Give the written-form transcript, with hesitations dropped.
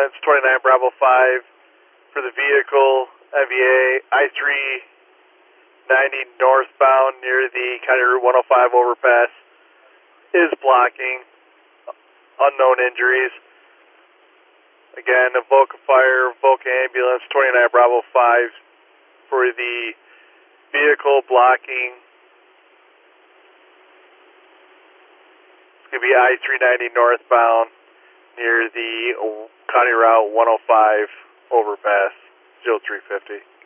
ambulance 29 Bravo 5 for the vehicle MVA I-390 northbound near the County Route 105 overpass is blocking. Unknown injuries. Again, Avoca Fire, Avoca Ambulance 29 Bravo 5 for the vehicle blocking. It's going to be I-390 northbound near the County Route 105 overpass, 0350.